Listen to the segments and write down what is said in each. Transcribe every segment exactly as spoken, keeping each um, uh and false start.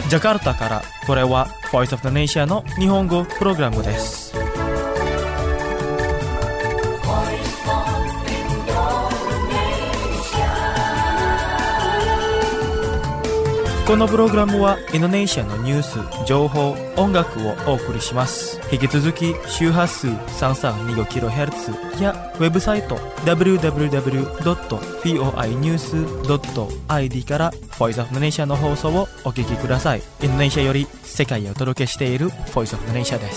ジャカルタから、これは Voice of the Nation の日本語プログラムです。このプログラムはインドネシアのニュース、情報、音楽をお送りします。引き続き周波数 さんさんにごキロヘルツ やウェブサイト ダブリューダブリューダブリュードットフォーアイニュースドットアイディー から Voice of the Nation の放送をお聞きください。インドネシアより世界へお届けしている Voice of the Nation です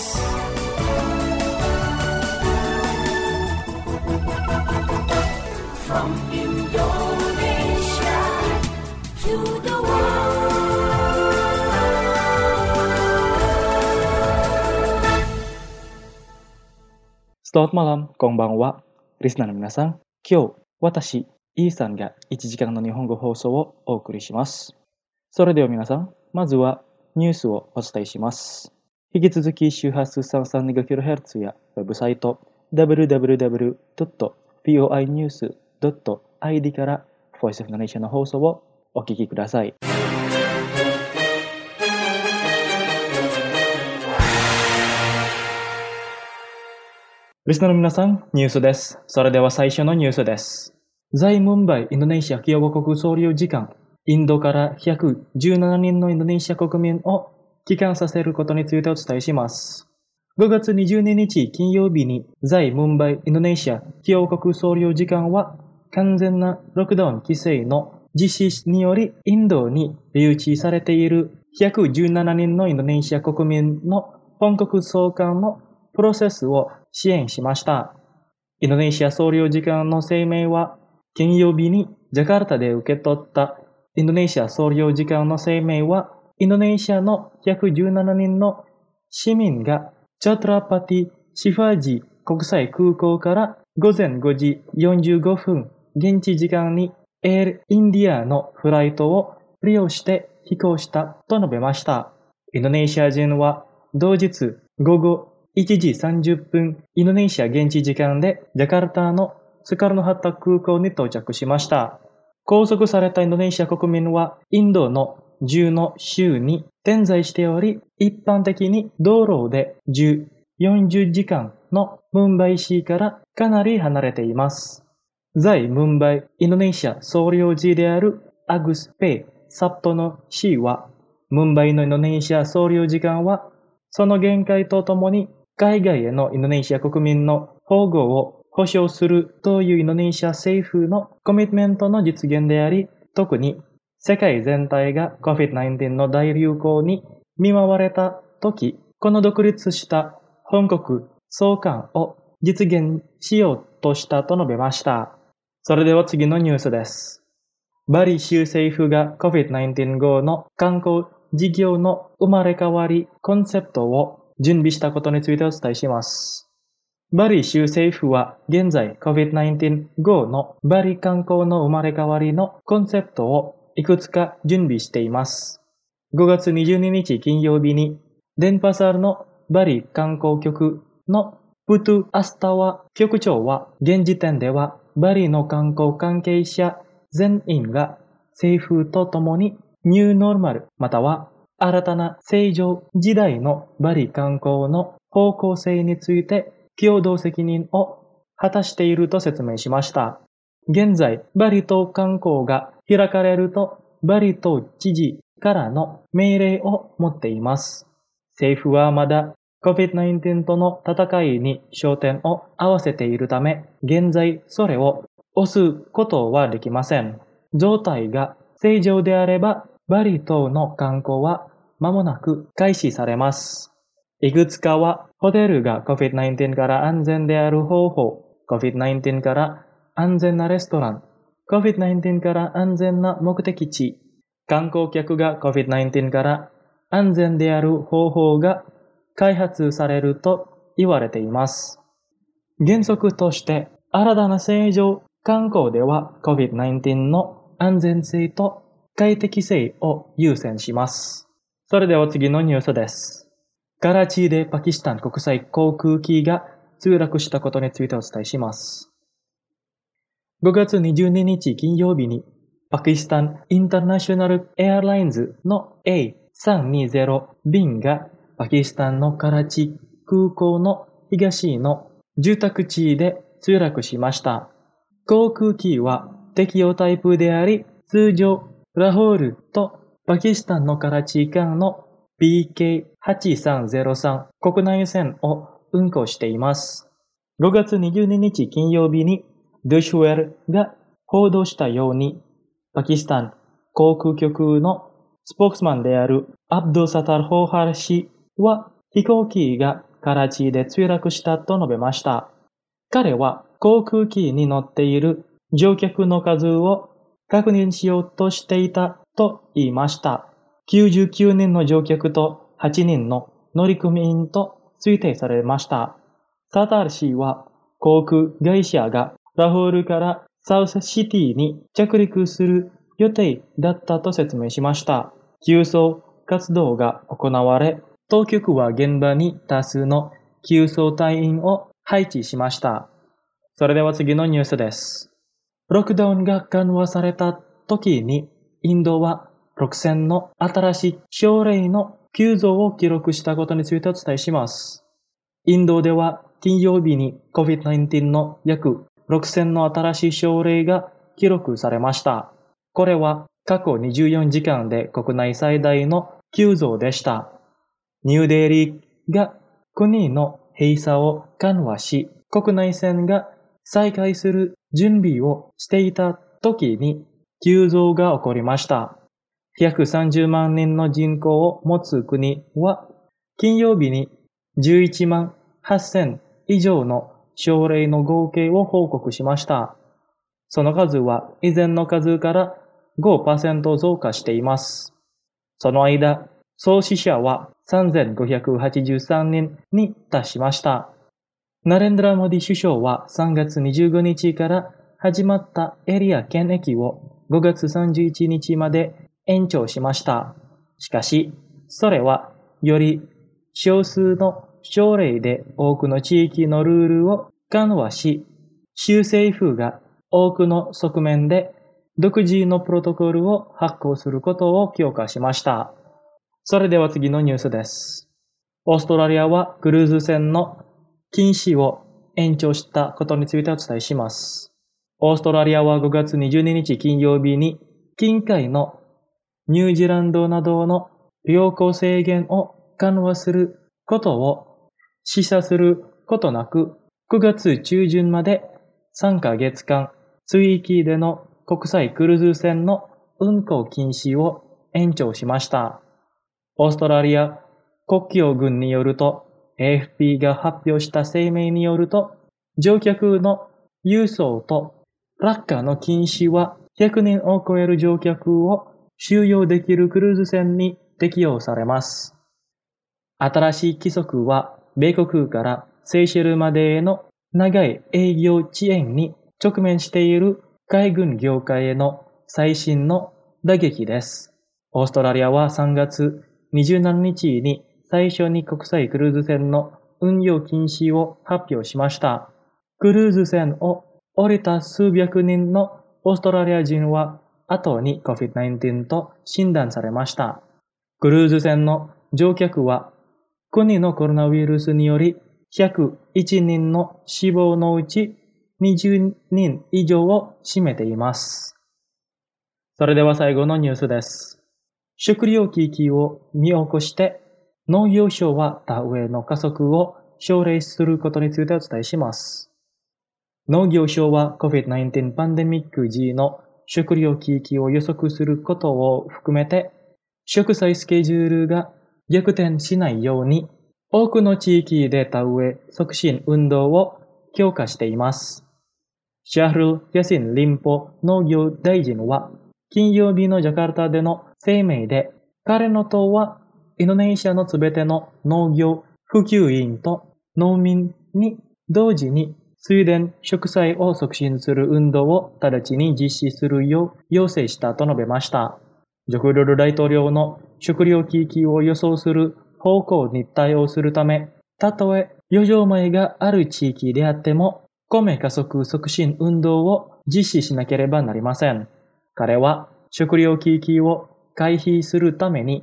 。From Indonesia to the Selamat malam, konbanwa. リスナーの皆さん、今日、私、イーさんがいちじかんの日本語放送をお送りします。それでは皆さん、まずはニュースをお伝えします。引き続き周波数 さんさんにごキロヘルツ やウェブサイト ダブリューダブリューダブリュードットフォーアイニュースドットアイディー から Voice of the Nation の放送をお聞きください。リスナーの皆さん、ニュースです。それでは最初のニュースです。在ムンバイインドネシア共和国総領事館、インドからひゃくじゅうななにんのインドネシア国民を帰還させることについてお伝えします。ごがつにじゅうににち金曜日に在ムンバイインドネシア共和国総領事館は完全なロックダウン規制の実施によりインドに留置されているひゃくじゅうななにんのインドネシア国民の本国送還のプロセスを支援しました。インドネシア総領事館の声明は、金曜日にジャカルタで受け取ったインドネシア総領事館の声明は、インドネシアのひゃくじゅうななにんの市民がチャトラパティ・シファージ国際空港からごぜんごじよんじゅうごふん現地時間にエールインディアのフライトを利用して飛行したと述べました。インドネシア人は同日午後いちじさんじゅっぷんインドネシア現地時間でジャカルタのスカルノハッタ空港に到着しました。拘束されたインドネシア国民はインドのじゅうの州に点在しており、一般的に道路でじゅう、よんじゅうじかんのムンバイ市からかなり離れています。在ムンバイインドネシア総領事であるアグス・ペイ・サプトの氏は、ムンバイのインドネシア総領事館はその限界とともに海外へのインドネシア国民の保護を保障するというインドネシア政府のコミットメントの実現であり、特に世界全体が コビッドナインティーン の大流行に見舞われた時、この独立した本国送還を実現しようとしたと述べました。それでは次のニュースです。バリ州政府が コビッドナインティーン 後の観光事業の生まれ変わりコンセプトを準備したことについてお伝えします。バリ州政府は現在 コビッドナインティーン 後のバリ観光の生まれ変わりのコンセプトをいくつか準備しています。ごがつにじゅうににち金曜日にデンパサールのバリ観光局のプトゥ・アスタワ局長は現時点ではバリの観光関係者全員が政府と共にニューノーマルまたは新たな正常時代のバリ観光の方向性について共同責任を果たしていると説明しました。現在、バリ島観光が開かれるとバリ島知事からの命令を持っています。政府はまだ コビッドナインティーン との戦いに焦点を合わせているため、現在それを押すことはできません。状態が正常であればバリ島の観光は間もなく開始されます。いくつかはホテルが コビッドナインティーン から安全である方法、コビッドナインティーン から安全なレストラン、コビッドナインティーン から安全な目的地、観光客が コビッドナインティーン から安全である方法が開発されると言われています。原則として新たな正常観光では コビッドナインティーン の安全性と快適性を優先します。それでは次のニュースです。カラチでパキスタン国際航空機が墜落したことについてお伝えします。ごがつにじゅうににち金曜日にパキスタンインターナショナルエアラインズの エーさんにゼロ便がパキスタンのカラチ空港の東の住宅地で墜落しました。航空機は適用タイプであり、通常ラホールとパキスタンのカラチ間の ピーケーはちさんゼロさん 国内線を運航しています。ごがつにじゅうににち金曜日にドシュウェルが報道したように、パキスタン航空局のスポークスマンであるアブドゥサタル・ホーハル氏は飛行機がカラチで墜落したと述べました。彼は航空機に乗っている乗客の数を確認しようとしていたと言いました。きゅうじゅうきゅうにんの乗客とはちにんの乗組員と推定されました。サタール氏は航空会社がラホールからサウスシティに着陸する予定だったと説明しました。救出活動が行われ、当局は現場に多数の救出隊員を配置しました。それでは次のニュースです。ロックダウンが緩和された時に、インドはろくせんの新しい症例の急増を記録したことについてお伝えします。インドでは金曜日に コビッドナインティーン の約ろくせんの新しい症例が記録されました。これは過去にじゅうよじかんで国内最大の急増でした。ニューデリーが国の閉鎖を緩和し、国内線が再開する準備をしていた時に急増が起こりました。ひゃくさんじゅうまんにんの人口を持つ国は金曜日にじゅういちまんはっせん以上の症例の合計を報告しました。その数は以前の数から ごパーセント 増加しています。その間、総死者はさんぜんごひゃくはちじゅうさんにんに達しました。ナレンドラ・モディ首相はさんがつにじゅうごにちから始まったエリア検疫をごがつさんじゅういちにちまで延長しました。しかし、それはより少数の症例で多くの地域のルールを緩和し、州政府が多くの側面で独自のプロトコルを発行することを強化しました。それでは次のニュースです。オーストラリアはクルーズ船の禁止を延長したことについてお伝えします。オーストラリアはごがつにじゅうににち金曜日に近海のニュージーランドなどの領航制限を緩和することを示唆することなく、くがつちゅうじゅんまでさんかげつかん水域での国際クルーズ船の運航禁止を延長しました。オーストラリア国境軍によると、エーエフピー が発表した声明によると、乗客の輸送と落下の禁止はひゃくにんを超える乗客を収容できるクルーズ船に適用されます。新しい規則は、米国からセーシェルまでへの長い営業遅延に直面している海軍業界への最新の打撃です。オーストラリアはさんがつにじゅうしちにちに最初に国際クルーズ船の運用禁止を発表しました。クルーズ船を降りた数百人のオーストラリア人は後に コビッドナインティーン と診断されました。クルーズ船の乗客は国のコロナウイルスによりひゃくいちにんの死亡のうちにじゅうにん以上を占めています。それでは最後のニュースです。食糧危機を見起こして農業省は田植えの加速を奨励することについてお伝えします。農業省は コビッドナインティーン パンデミック時の食糧危機を予測することを含めて、植栽スケジュールが逆転しないように、多くの地域で田植え促進運動を強化しています。シャール・ヤシン・リンポ農業大臣は、金曜日のジャカルタでの声明で、彼の党はインドネシアのすべての農業普及員と農民に同時に水田植栽を促進する運動を直ちに実施するよう要請したと述べました。ジョコ・ウィドド大統領の食糧危機を予想する方向に対応するため、たとえ余剰米がある地域であっても、米加速促進運動を実施しなければなりません。彼は食糧危機を回避するために、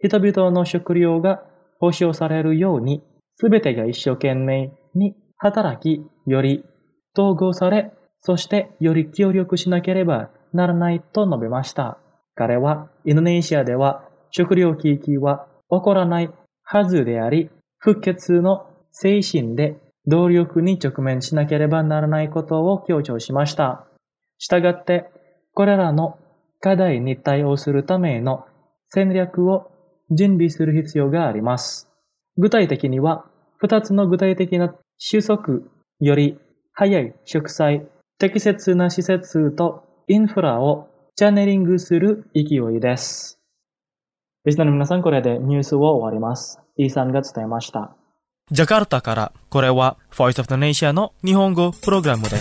人々の食料が保障されるように、すべてが一生懸命に働き、より統合され、そしてより協力しなければならないと述べました。彼は、インドネシアでは食料危機は起こらないはずであり、不潔の精神で動力に直面しなければならないことを強調しました。したがって、これらの課題に対応するための戦略を準備する必要があります。具体的には、二つの具体的な収束より早い植栽、適切な施設とインフラをチャネリングする勢いです。リスナーの皆さん、これでニュースを終わります。イーさんが伝えました。 ジャカルタから、これは Voice of the Nation の日本語プログラムです。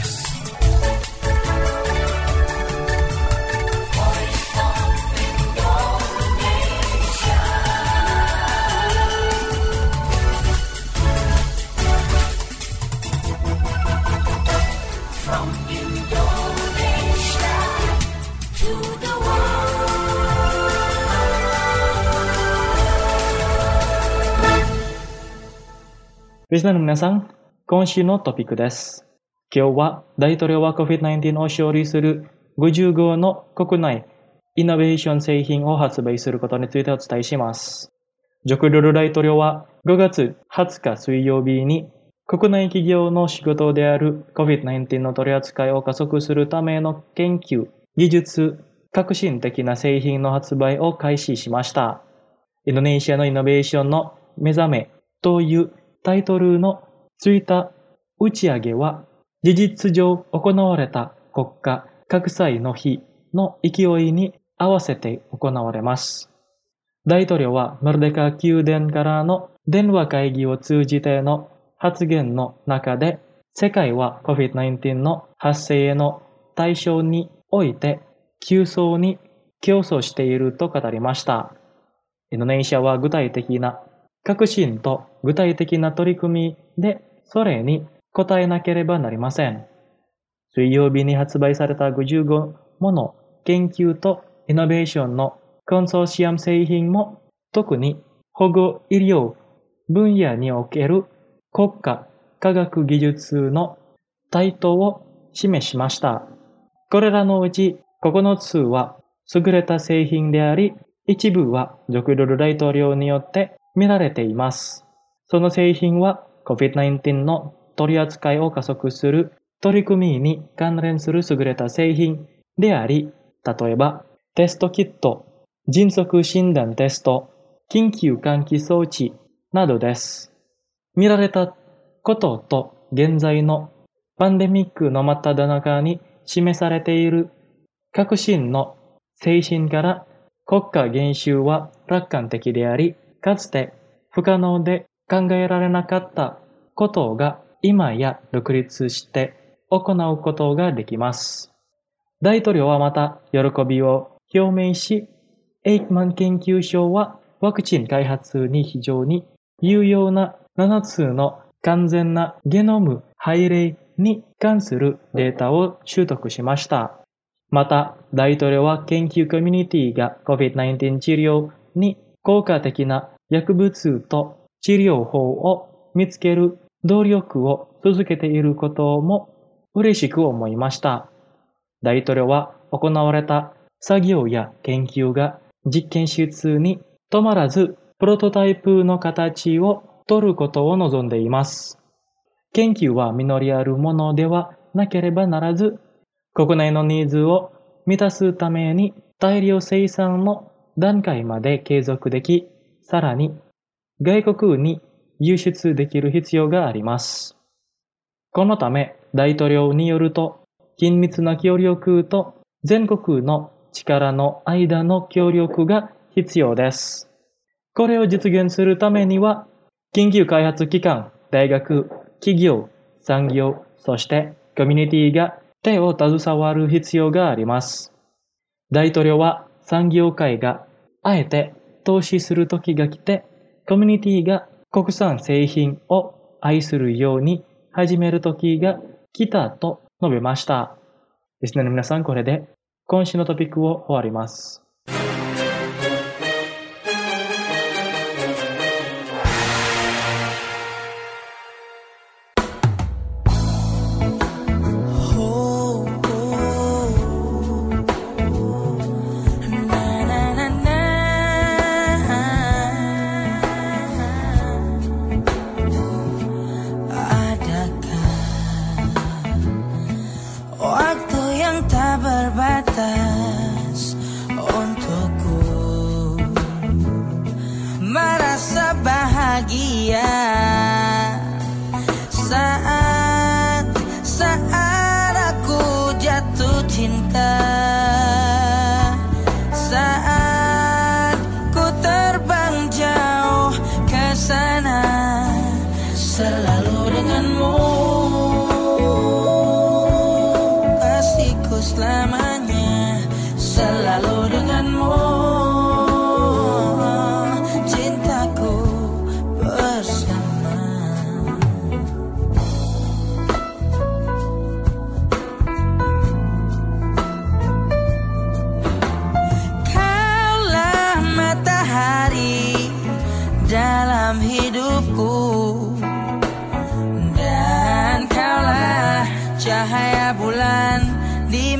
リスナーの皆さん、今週のトピックです。今日は大統領は コビッドナインティーン を勝利するごじゅうごの国内イノベーション製品を発売することについてお伝えします。ジョコドル大統領はごがつはつか水曜日に国内企業の仕事である コビッドナインティーン の取り扱いを加速するための研究、技術、革新的な製品の発売を開始しました。インドネシアのイノベーションの目覚めというタイトルのついた打ち上げは事実上行われた国家格差の日の勢いに合わせて行われます。大統領はマルデカ宮殿からの電話会議を通じての発言の中で、世界は コビッドナインティーン の発生への対象において急速に競争していると語りました。インドネシアは具体的な革新と具体的な取り組みでそれに応えなければなりません。水曜日に発売されたごじゅうごもの研究とイノベーションのコンソーシアム製品も特に保護医療分野における国家科学技術の台頭を示しました。これらのうちここのつは優れた製品であり、一部はジョコドル大統領によって見られています。その製品は コビッドナインティーン の取り扱いを加速する取り組みに関連する優れた製品であり、例えばテストキット、迅速診断テスト、緊急換気装置などです。見られたことと現在のパンデミックの真っ只中に示されている革新の精神から国家元首は楽観的であり、かつて不可能で考えられなかったことが今や独立して行うことができます。大統領はまた喜びを表明し、エイクマン研究所はワクチン開発に非常に有用なななつの完全なゲノム配例に関するデータを習得しました。また、大統領は研究コミュニティが コビッドナインティーン 治療に効果的な薬物と治療法を見つける努力を続けていることも嬉しく思いました。大統領は行われた作業や研究が実験室に止まらずプロトタイプの形を取ることを望んでいます。研究は実りあるものではなければならず、国内のニーズを満たすために大量生産の段階まで継続でき、さらに外国に輸出できる必要があります。このため大統領によると、緊密な協力と全国の力の間の協力が必要です。これを実現するためには、研究開発機関、大学、企業、産業、そしてコミュニティが手を携わる必要があります。大統領は産業界があえて投資する時が来て、コミュニティが国産製品を愛するように始める時が来たと述べました。ですね、皆さん、これで今週のトピックを終わります。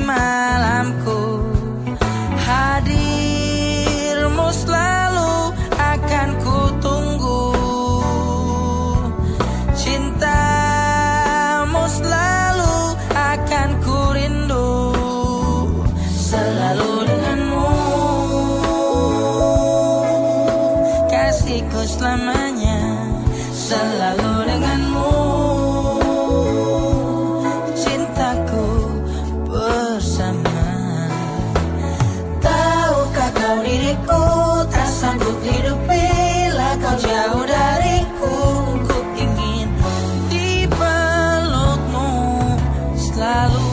malamku. Hadirmu selalu akan ku tunggu. Cintamu selalu akan ku rindu. Selalu denganmu, kasihku selamanya. Selalu denganmu, cintaku bersama. Tahukah kau diriku tak sanggup hidup bila kau jauh dariku. Ku ingin dipelukmu selalu.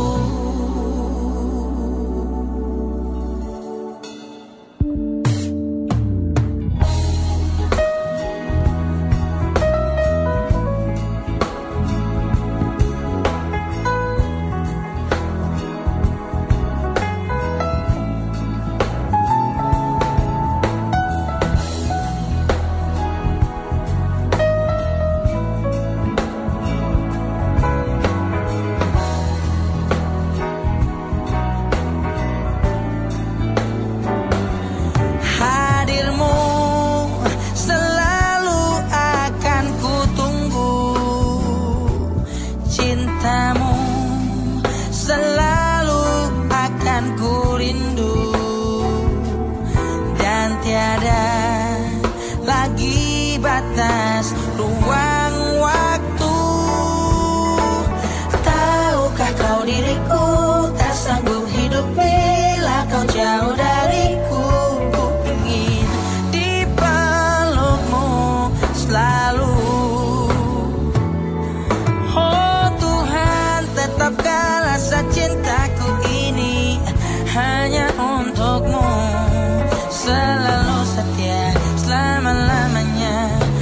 Cintamu selalu akan ku rindu. Dan tiada lagi batas ruang waktu. Tahukah kau diriku tak sanggup hidup bila kau jauh dariku. Ku ingin dipelukmu selalu. Tetapkan rasa cintaku ini hanya untukmu. Selalu setia selama-lamanya.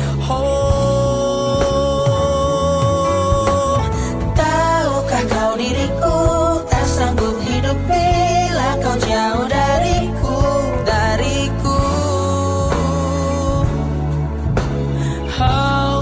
Oh, tahukah kau diriku tak sanggup hidup bila kau jauh dariku, dariku. Oh.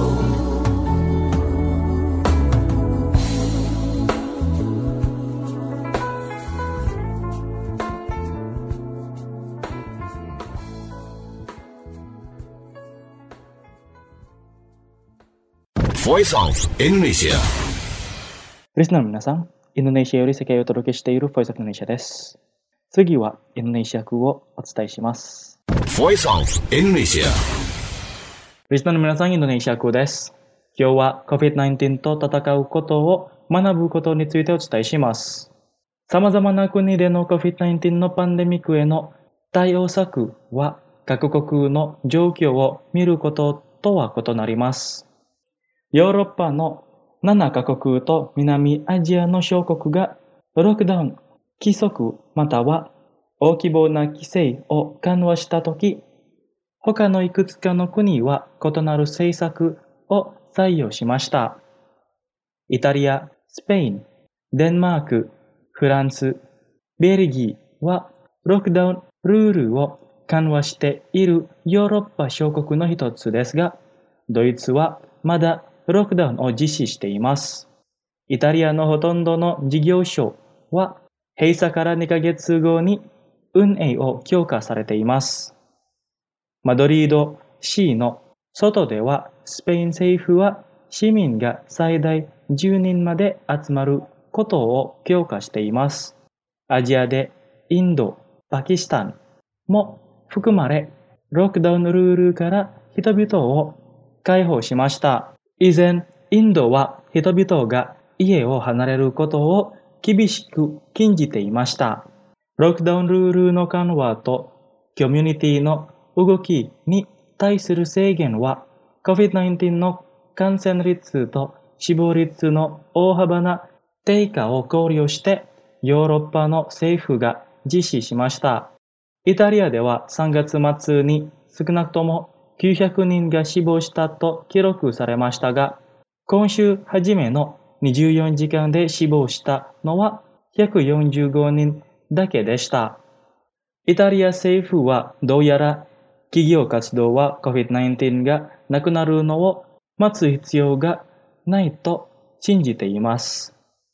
Voice of Indonesia。 リスナーの皆さん、インドネシアより世界をお届けしている Voice of Indonesia です。次はインドネシア語をお伝えします。 Voice of Indonesia。 リスナーの皆さん、インドネシア語です。今日は コビッドナインティーン と戦うことを学ぶことについてお伝えします。様々な国での コビッドナインティーン のパンデミックへの対応策は各国の状況を見ることとは異なります。ヨーロッパのななカ国と南アジアの諸国がロックダウン、規則または大規模な規制を緩和したとき、他のいくつかの国は異なる政策を採用しました。イタリア、スペイン、デンマーク、フランス、ベルギーはロックダウンルールを緩和しているヨーロッパ諸国の一つですが、ドイツはまだロックダウンを実施しています。イタリアのほとんどの事業所は閉鎖からにかげつごに運営を強化されています。マドリード市の外ではスペイン政府は市民が最大じゅうにんまで集まることを強化しています。アジアでインド、パキスタンも含まれ、ロックダウンルールから人々を解放しました。以前、インドは人々が家を離れることを厳しく禁じていました。ロックダウンルールの緩和とコミュニティの動きに対する制限は コビッドナインティーン の感染率と死亡率の大幅な低下を考慮してヨーロッパの政府が実施しました。イタリアではさんがつ末に少なくともきゅうひゃくにんが死亡したと記録されましたが、今週初めのにじゅうよじかんで死亡したのはひゃくよんじゅうごにんだけでした。イタリア政府はどうやら企業活動は コビッドナインティーン がなくなるのを待つ必要がないと信じています。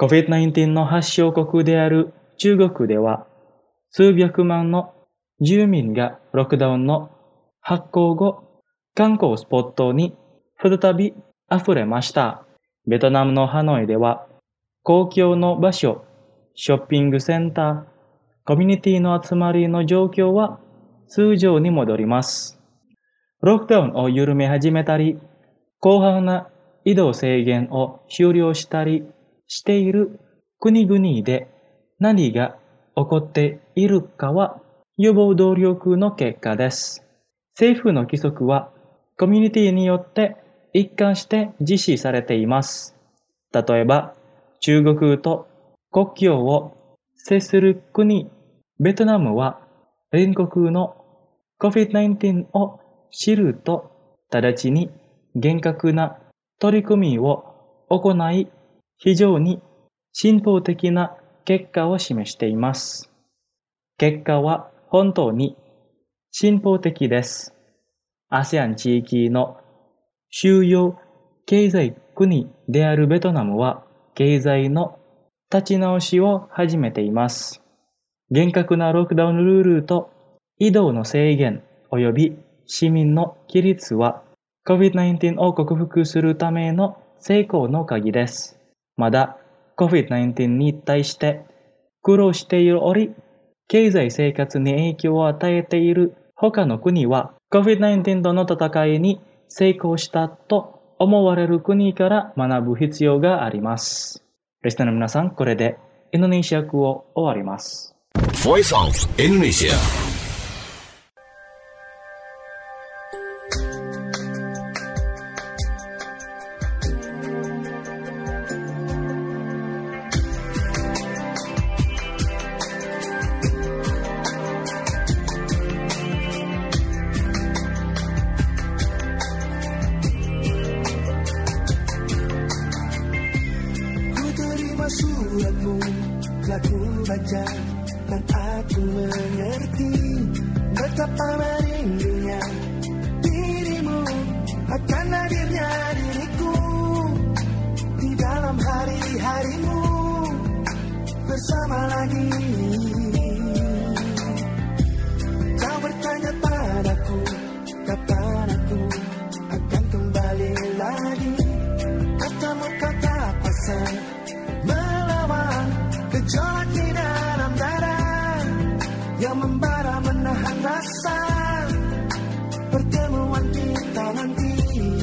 コビッドナインティーン の発症国である中国では、数百万の住民がロックダウンの発行後、観光スポットに再び溢れました。ベトナムのハノイでは、公共の場所、ショッピングセンター、コミュニティの集まりの状況は通常に戻ります。ロックダウンを緩め始めたり、広範な移動制限を終了したりしている国々で何が起こっているかは予防努力の結果です。政府の規則はコミュニティによって一貫して実施されています。例えば、中国と国境を接する国、ベトナムは隣国の コビッドナインティーン を知ると直ちに厳格な取り組みを行い、非常に進歩的な結果を示しています。結果は本当に進歩的です。アセアン 地域の主要経済国であるベトナムは経済の立ち直しを始めています。厳格なロックダウンルールと移動の制限及び市民の規律は コビッドナインティーン を克服するための成功の鍵です。まだ コビッドナインティーン に対して苦労している折、経済生活に影響を与えている他の国は コビッドナインティーン との戦いに成功したと思われる国から学ぶ必要があります。リスナーの皆さん、これでインドネシア語を終わります。 Voice of Indonesia. Suratmu telah ku baca dan aku mengerti betapa merindunya dirimu akan hadirnya diriku di dalam hari-harimu bersama lagi. Kau bertanya padaku kapan aku akan kembali lagi. Katamu kata pasang melawan gejolak di dalam dada yang membara menahan rasa pertemuan kita nanti.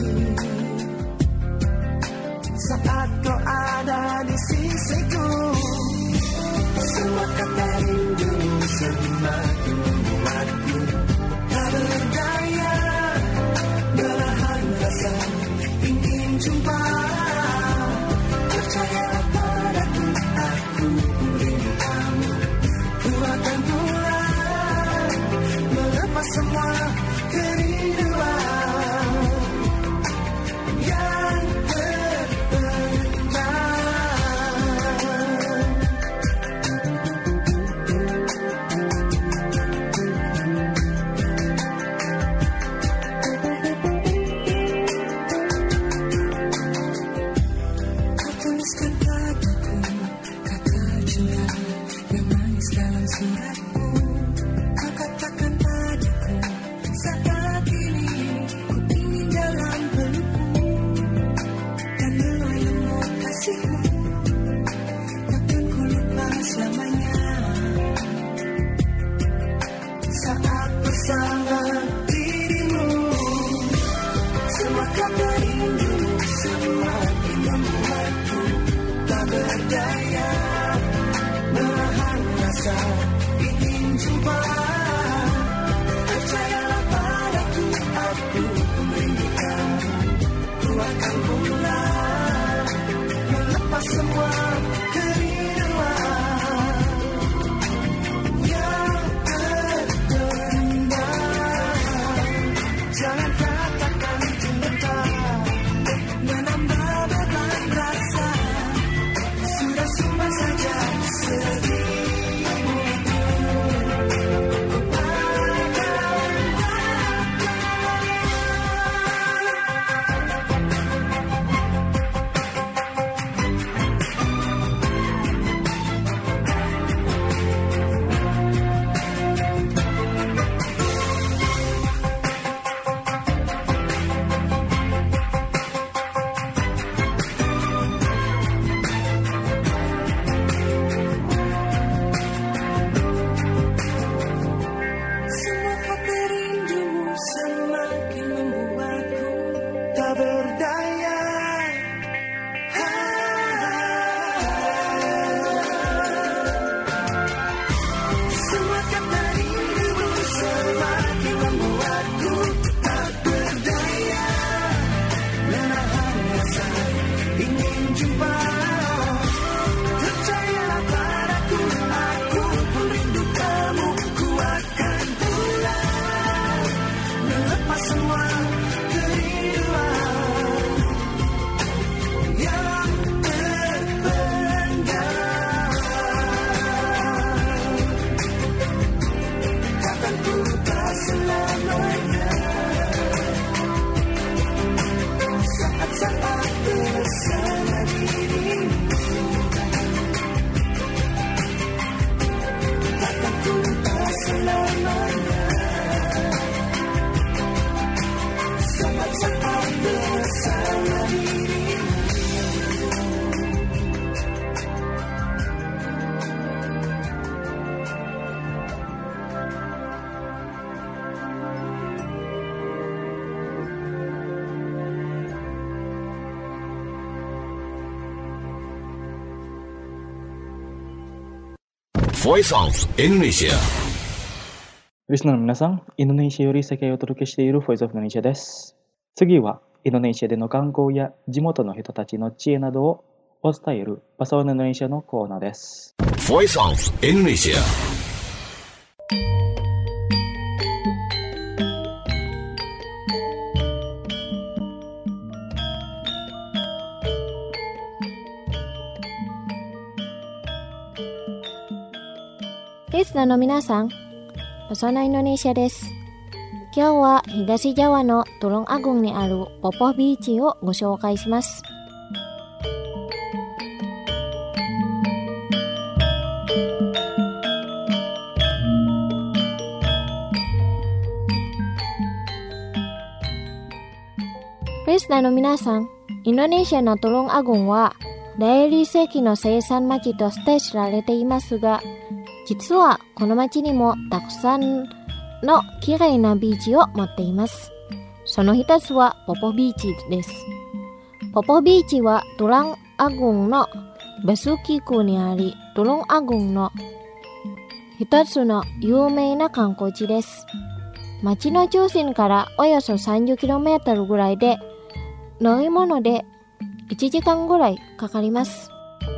Saat kau ada di sisiku, semua kata rindu semakin membuatku tak berdaya, menahan rasa ingin jumpa. Percayalah padaku, aku merindu kamu. Ku akan pulang, melepas semua kerinduan yang terpendam. Kau tuliskan padaku kata cinta yang manis dalam suratku. Kau katakan padaku saat ini ku ingin dalam pelukmu dan melayangmu kasihmu. Takkan ku lupa selamanya saat bersama dirimu. Semua kata rindu semakin membuatku tak berdaya, menahan rasa ingin jumpa. Percayalah padaku, aku merindu kamu. Ku akan pulang, melepas semua kerinduan yang terpendam. Jangan katakan cinta menambah beban rasa. Sudah sumpah saja sedihmu itu. Akan Voice of Indonesia. リスナーの皆さん、インドネシアより世界をお届けしている Voice of Indonesia です。次は、インドネシアでの観光や地元の人たちの知恵などをお伝えるパソインドネシアのコーナーです。 Voice of Indonesia. Listener の皆さん、パソナインドネシアです。今日は東ジャワのトロンアグンにあるポポビーチをご紹介します。リスナーの皆さん、インドネシアのトロンアグンは大理石の生産町として知られていますが、実はこの町にもたくさんの綺麗なビーチを持っています。その一つはポポビーチです。ポポビーチはトロンアグンのバスキ区にあり、トロンアグンの一つの有名な観光地です。町の中心からおよそ さんじゅっキロメートル ぐらいで、乗り物でいちじかんぐらいかかります。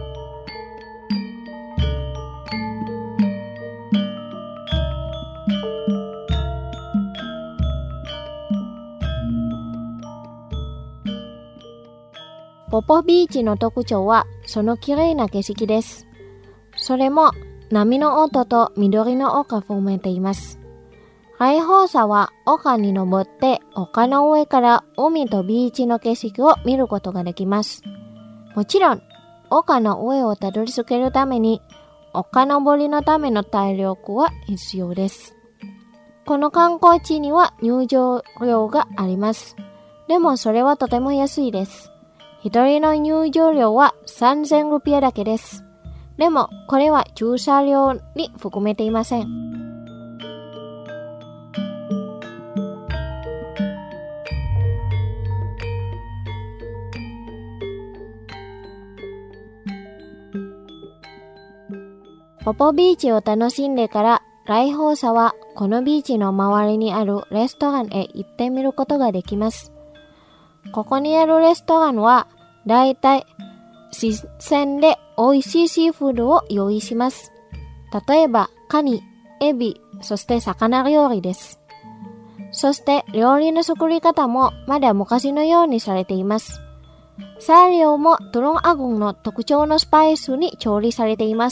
ポポビーチの特徴はその綺麗な景色です。それも波の音と緑の丘を含めています。ライホーサは丘に登って丘の上から海とビーチの景色を見ることができます。もちろん丘の上をたどり着けるために丘登りのための体力は必要です。この観光地には入場料があります。でもそれはとても安いです。一人の入場料はさんぜんルピアだけです。でもこれは駐車料に含めていません。ポポビーチを楽しんでからライホーサはこのビーチの周りにあるレストランへ行ってみることができます。ここにあるレストランはだいたい新鮮で美味しいシーフードを用意します。例えばカニ、エビ、そして魚料理です。そして料理の作り方もまだ昔のようにされています。材料もトロンアグンの特徴のスパイスに調理されています。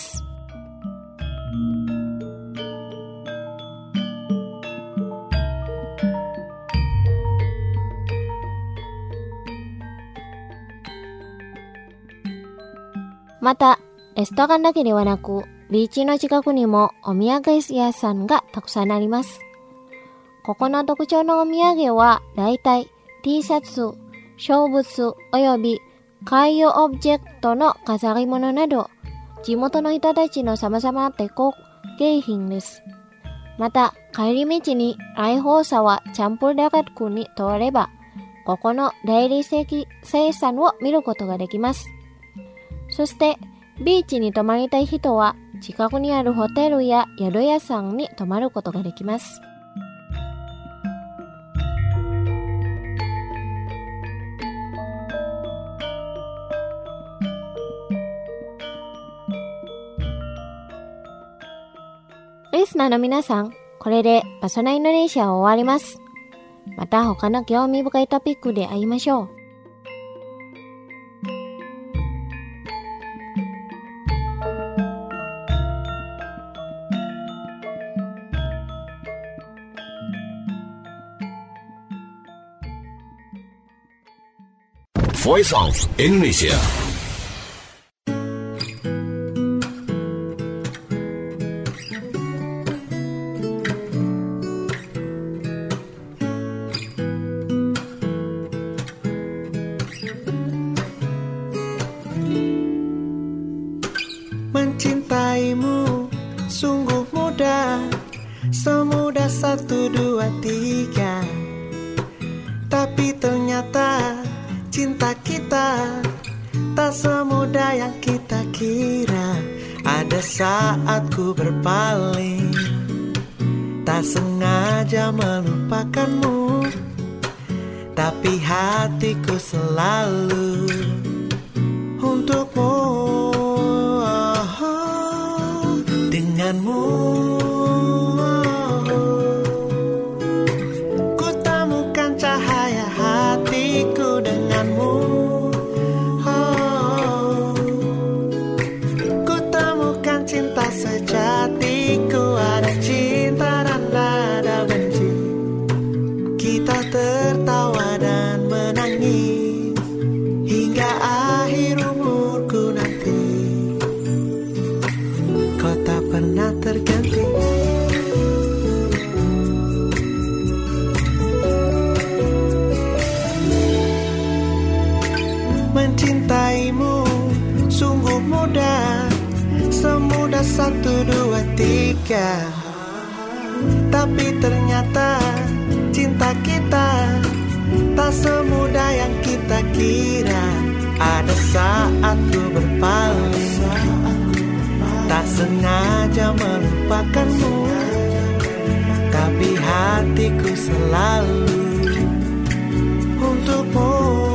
また、レストランだけではなく、ビーチの近くにもお土産屋さんがたくさんあります。ここの特徴のお土産は、だいたい T シャツ、小物および海洋オブジェクトの飾り物など、地元の人たちの様々な手工芸品です。また、帰り道にライホーサはチャンプルダガックに通れば、ここの大理石生産を見ることができます。そして、ビーチに泊まりたい人は、近くにあるホテルや宿屋さんに泊まることができます。リスナーの皆さん、これでパソナインドネシアは終わります。また他の興味深いトピックで会いましょう。 Voice of Indonesia. Mencintaimu sungguh mudah, semudah satu dua tiga. Tapi ternyata cinta kita tak semudah yang kita kira. Ada Ada saat ku berpaling, tak sengaja melupakanmu, tapi hatiku selalu untukmu. Oh, denganmu ku temukan cahaya hatiku denganmu. Oh, ku temukan cinta sejatiku. Ada cinta dan ada benci, kita tertawa dan menangis hingga akhir umurku nanti. Kau tak pernah terganti. Mencintaimu sungguh mudah, semudah satu dua tiga. Tapi ternyata cinta kita tak semudah yang kita kira. Ada saat ku berpaling, tak sengaja melupakanmu, tapi hatiku selalu untukmu.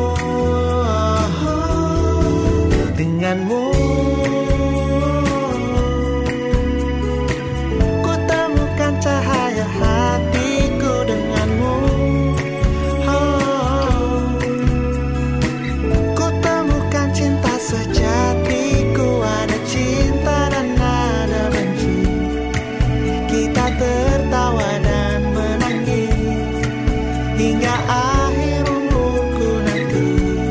Denganmu ku temukan cahaya hatiku denganmu. Oh, ku temukan cinta sejatiku. Ada cinta dan ada benci, kita tertawa dan menangis hingga akhir umurku nanti.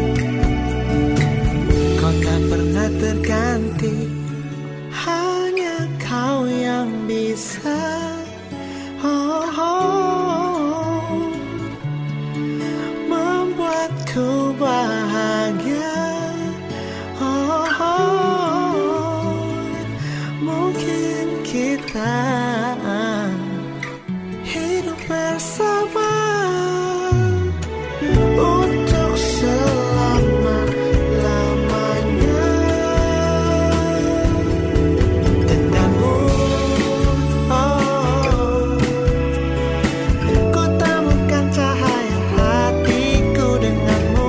Kau tak pernah terganti, hanya kau yang bisa oh, oh, membuatku bahagia. Oh, oh, mungkin kita hidup bersama untuk selama-lamanya. Denganmu, oh, ku temukan cahaya hatiku denganmu.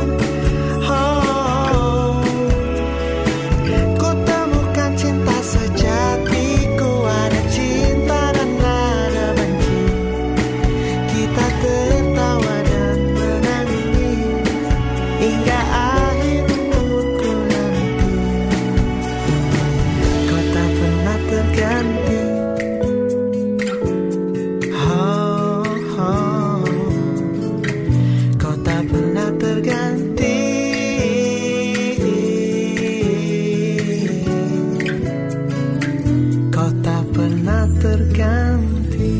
Oh, ku temukan cinta sejatiku. Ada cinta dan ada benci, kita tertawa dan menangis hingga akhir umurku nanti. Kau tak pernah terganti. Oh, oh, kau tak pernah terganti. Kau tak pernah terganti.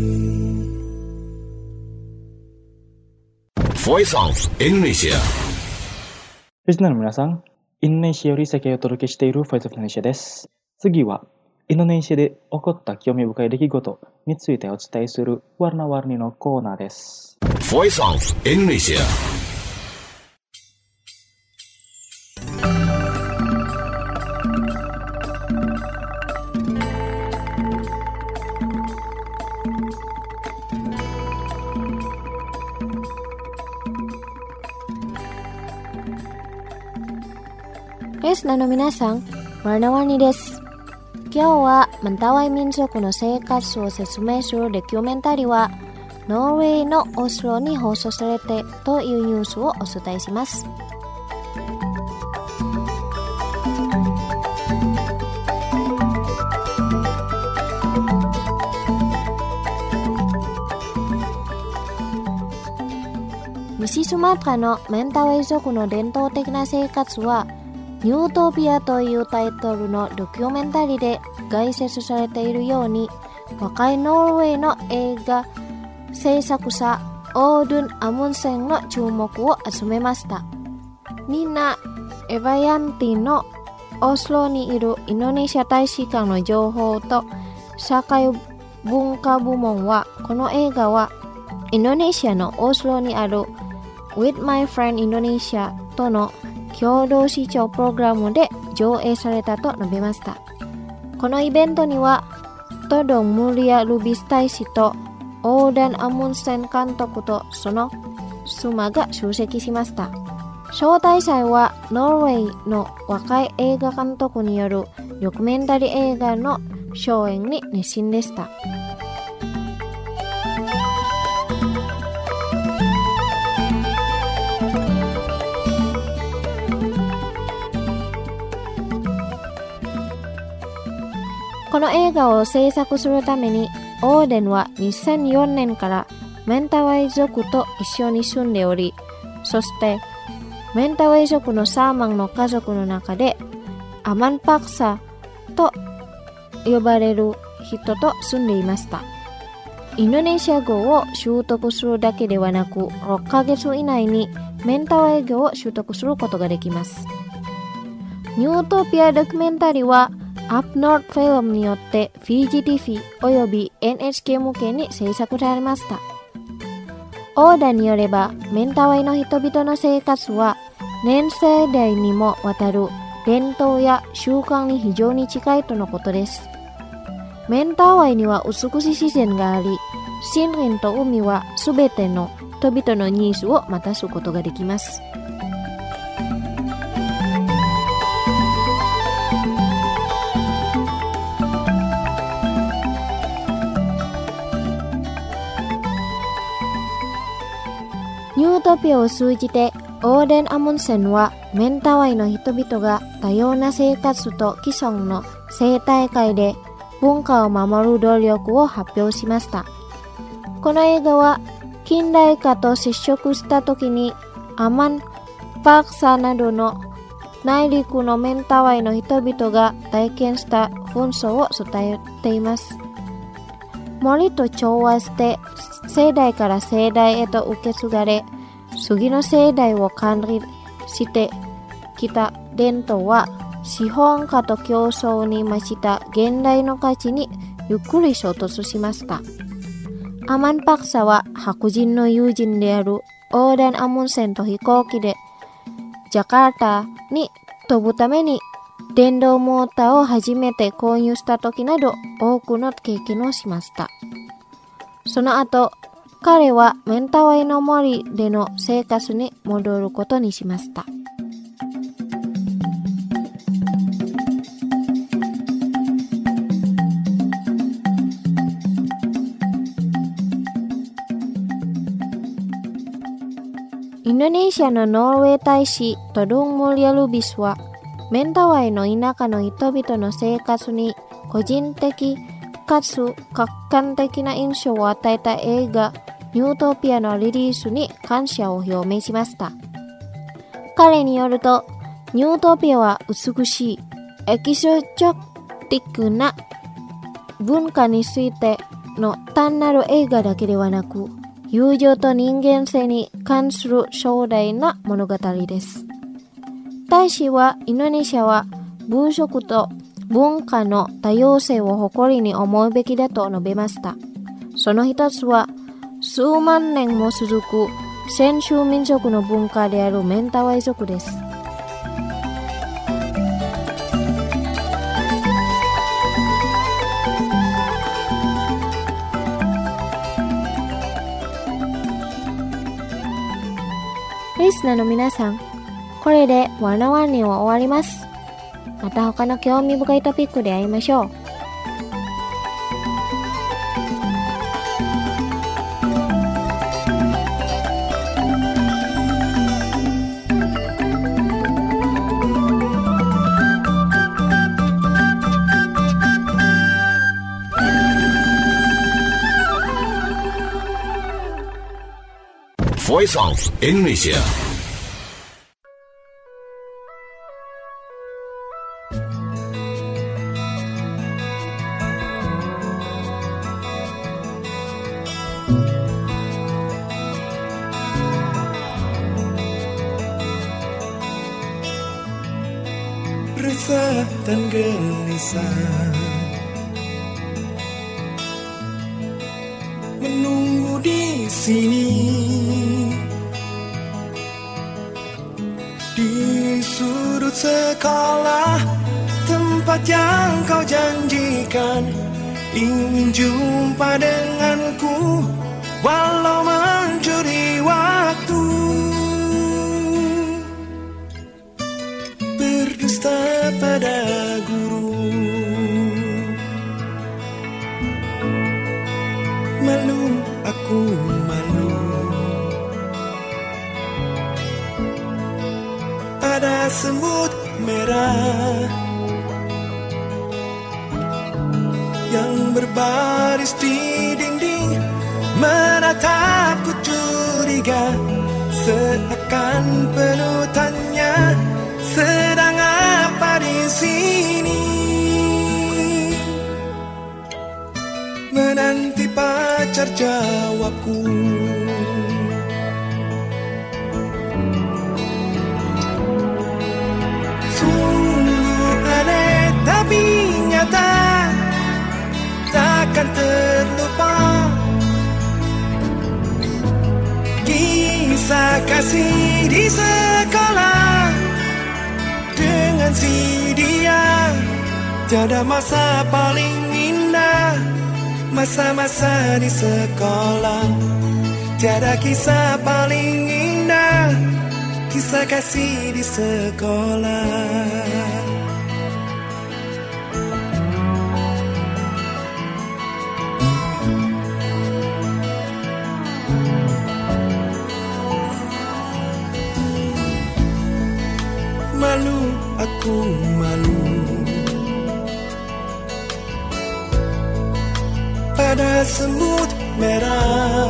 Voice of Indonesia. リスナーの皆さん、インドネシアより世界をお届けしている Voice of Indonesia です。次は、インドネシアで起こった興味深い出来事についてお伝えするワルナワルニのコーナーです。 Voice of Indonesia. Listenerの皆さん、ワルナワルニです。今日はマンタワイ民族の生活を説明するドキュメンタリーはノルウェーのオスロに放送されてというニュースをお伝えします。西スマトラのマンタワイ族の伝統的な生活はニュートピアというタイトルのドキュメンタリーで概説されているように、若いノルウェーの映画制作者オードゥン・アムンセンの注目を集めました。ニナ・エヴァヤンティのオスロにいるインドネシア大使館の情報と社会文化部門は、この映画はインドネシアのオスロにある With My Friend Indonesia との共同視聴プログラムで上映されたと述べました。 このイベントにはトドン・ムリア・ルビス大使とオーダン・アムンセン監督とその妻が出席しました。招待者はノルウェーの若い映画監督によるドキュメンタリー映画の上演に熱心でした。この映画を制作するためにオーデンはにせんよねんからメンタワイ族と一緒に住んでおり、そしてメンタワイ族のサーマンの家族の中でアマンパクサと呼ばれる人と住んでいました。インドネシア語を習得するだけではなく、ろっかげつ以内にメンタワイ語を習得することができます。ニュートピアドキュメンタリーはアップノートフィルムによってフィジティフィおよび エヌエイチケー 向けに制作されました。オーダーによれば、メンタワイの人々の生活は年世代にもわたる伝統や習慣に非常に近いとのことです。メンタワイには美しい自然があり、森林と海はすべての人々のニーズを満たすことができます。ニュートピアを通じてオーデン・アムンセンはメンタワイの人々が多様な生活と既存の生態界で文化を守る努力を発表しました。この映画は近代化と接触した時にアマン・パクサなどの内陸のメンタワイの人々が体験した紛争を伝えています。森と調和して世代から世代へと受け継がれ、次の世代を管理してきた伝統は資本家と競争に増した現代の価値にゆっくり衝突しました。アマンパクサは白人の友人であるオーダン・アムンセンと飛行機でジャカルタに飛ぶために電動モーターを初めて購入した時など多くの経験をしました。その後、彼はメンタワイの森での生活に戻ることにしました。インドネシアのノルウェー大使トドン・ムリア・ルビスはメンタワイの田舎の人々の生活に個人的かつ客観的な印象を与えた映画ニュートピアのリリースに感謝を表明しました。彼によると、ニュートピアは美しいエキゾチョティックな文化についての単なる映画だけではなく、友情と人間性に関する壮大な物語です。大使はインドネシアは文色と文化の多様性を誇りに思うべきだと述べました。その一つは数万年も続く先住民族の文化であるメンタワイ族です。リスナーの皆さん、これでワンオーワンには終わります。また他の興味深いトピックで会いましょう。 Voice of Indonesia. Resah dan gelisah menunggu di sini, di sudut sekolah tempat tempat yang kau janjikan, ingin jumpa denganku walau mencuri waktu. Berdusta pada guru, malu aku malu. Ada semut merah yang berbaris di dinding, menatapku curiga, seakan penuh tanya, sedang apa di sini? Menanti pacar jawabku. Sungguh aneh tapi nyata, takkan terlupa kisah kasih di sekolah dengan si dia. Tiada masa paling indah, masa-masa di sekolah. Tiada kisah paling indah, kisah kasih di sekolah. Malu aku malu pada semut merah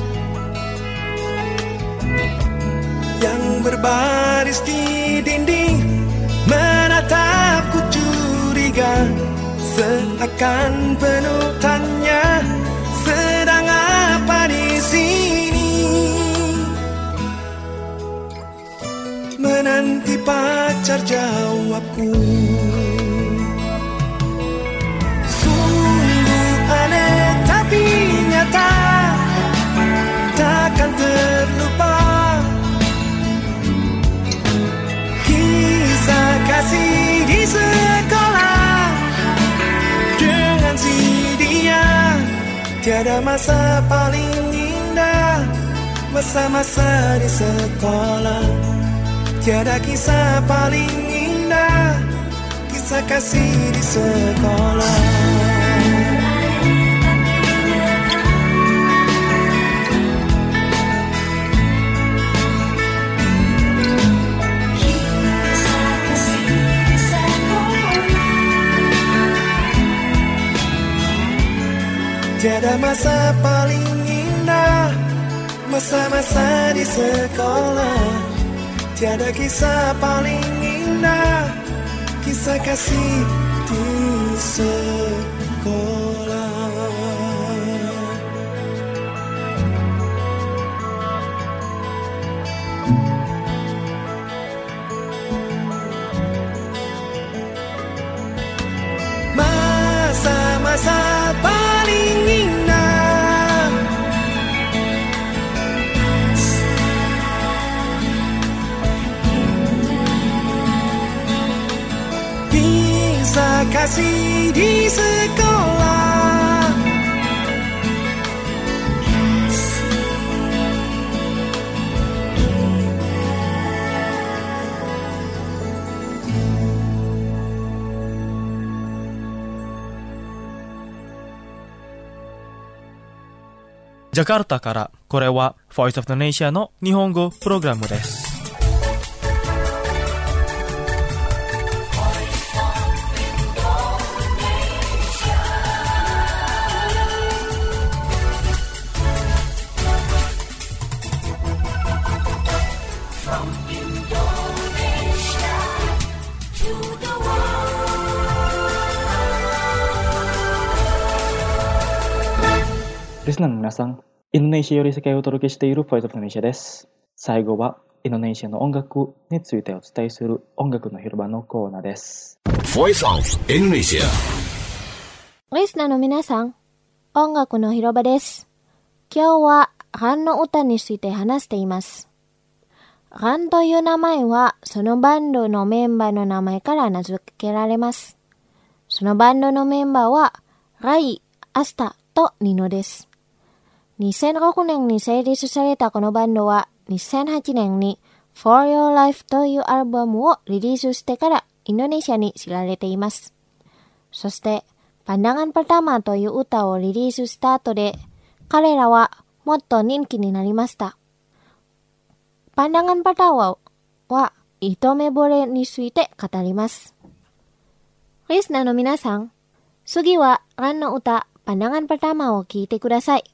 yang berbaris di dinding, menatapku curiga, seakan penuh tanya, sedang apa di sini? Menanti pacar jawabku. Sungguh aneh tapi nyata, takkan terlupa kisah kasih di sekolah dengan si dia. Tiada masa paling indah, masa-masa di sekolah. Tiada kisah paling indah, kisah kasih di sekolah. Tiada masa paling indah, masa-masa di sekolah. Tiada kisah paling indah, kisah kasih di sekolah. Masa-masa paling indah, kisah kasih di sekolah. Jakarta から、これは Voice of the Nation の日本語プログラムです。 リスナーの皆さん、インドネシアより世界をお届けしている Voice of Indonesia です。最後はインドネシアの音楽についてお伝えする音楽の広場のコーナーです。 Voice of Indonesia。 リスナーの皆さん、音楽の広場です。今日はランの歌について話しています。ランという名前はそのバンドのメンバーの名前から名付けられます。 そのバンドのメンバーはライ、アスタとニノです。にせんろくねんに成立されたこのバンドはにせんはちねんに For Your Life というアルバムをリリースしてからインドネシアに知られています。そしてPandangan Pertamaという歌をリリースした後で彼らはもっと人気になりました。Pandangan Pertamaは一目惚れについて語ります。リスナーの皆さん、次はランの歌Pandangan Pertamaを聴いてください。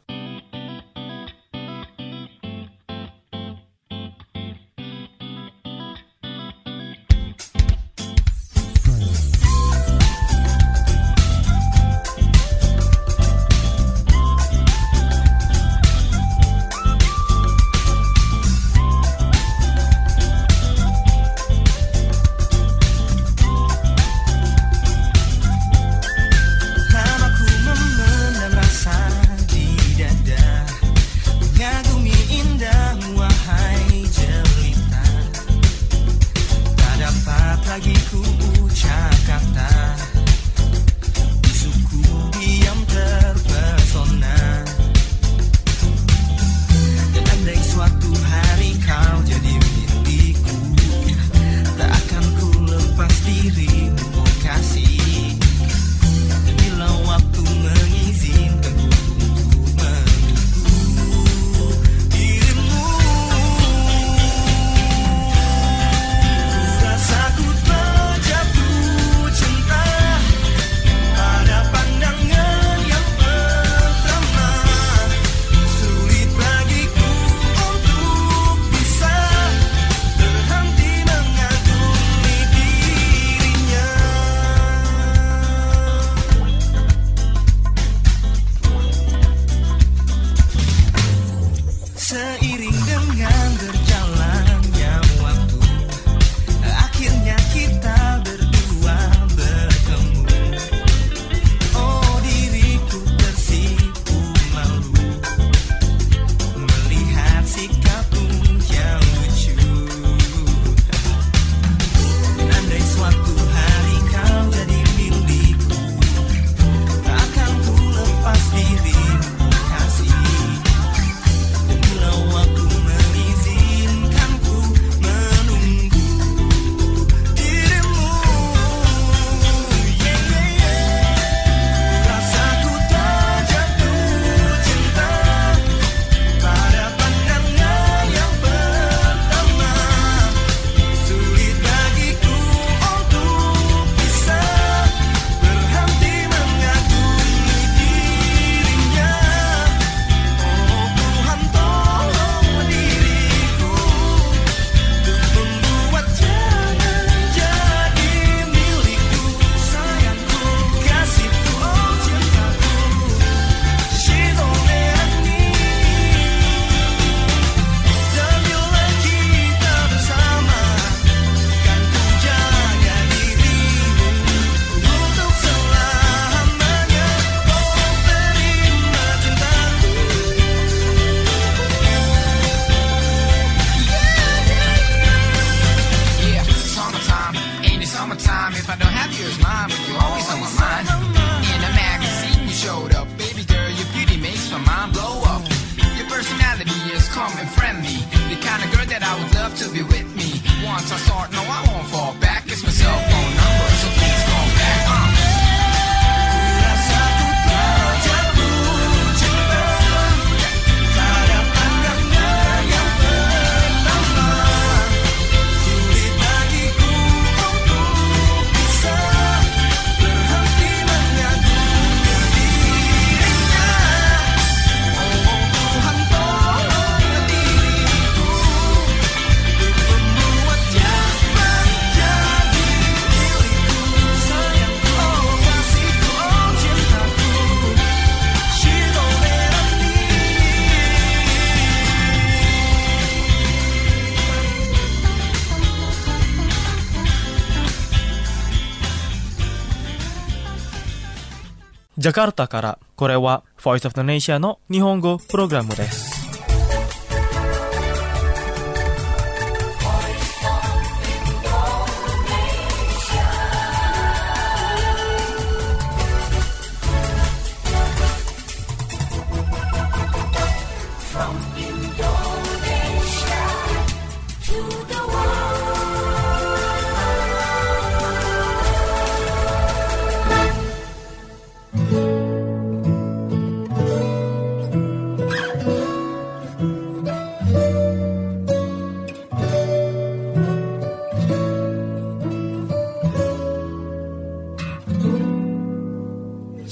ジャカルタからこれは Voice of Indonesia の日本語プログラムです。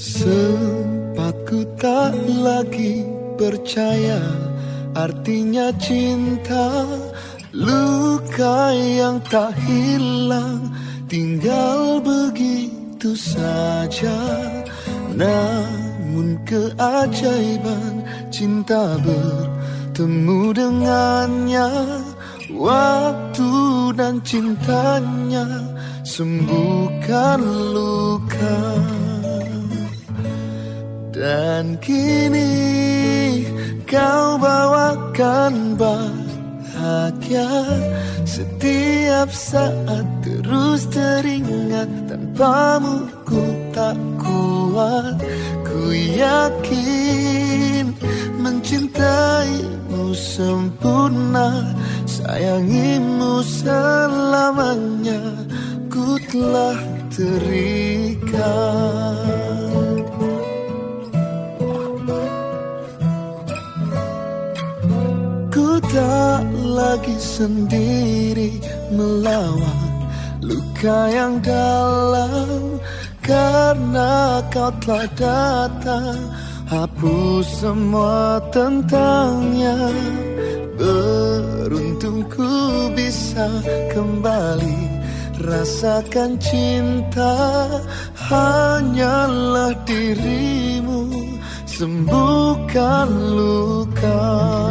Sempat ku tak lagi percaya artinya cinta, luka yang tak hilang tinggal begitu saja. Namun keajaiban cinta bertemu dengannya, waktu dan cintanya sembuhkan luka. Dan kini kau bawakan bahagia, setiap saat terus teringat. Tanpamu ku tak kuat, ku yakin mencintaimu sempurna, sayangimu selamanya, ku telah terikat. Tak lagi sendiri melawan luka yang dalam, karena kau telah datang hapus semua tentangnya. Beruntung ku bisa kembali rasakan cinta, hanyalah dirimu sembuhkan luka.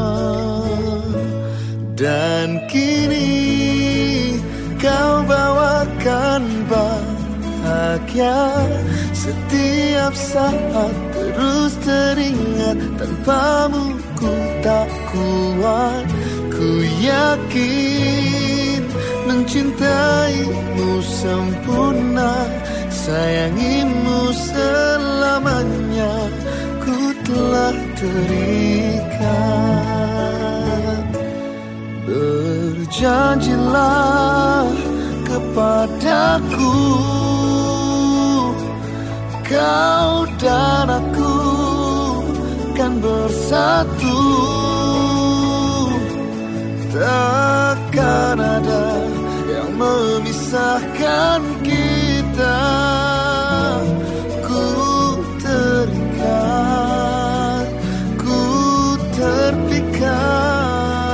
Dan kini kau bawakan bahagia, setiap saat terus teringat. Tanpamu ku tak kuat, ku yakin mencintaimu sempurna, sayangimu selamanya, ku telah terikat. Berjanjilah kepadaku, kau dan aku kan bersatu, takkan ada yang memisahkan kita. Ku terikat, ku terpikat.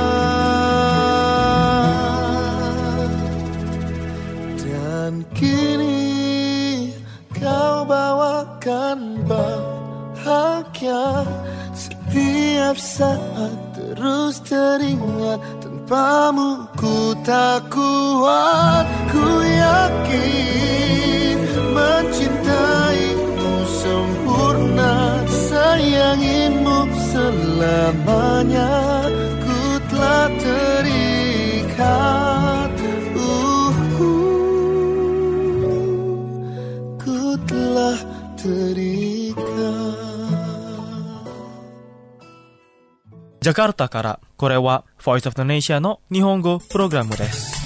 Kini kau bawakan bahagia, setiap saat terus teringat. Tanpamu ku tak kuat, ku yakin mencintaimu sempurna, sayangimu selamanya, ku telah terikat. Telah terikat. Jakarta からこれは Voice of the Nation の日本語プログラムです。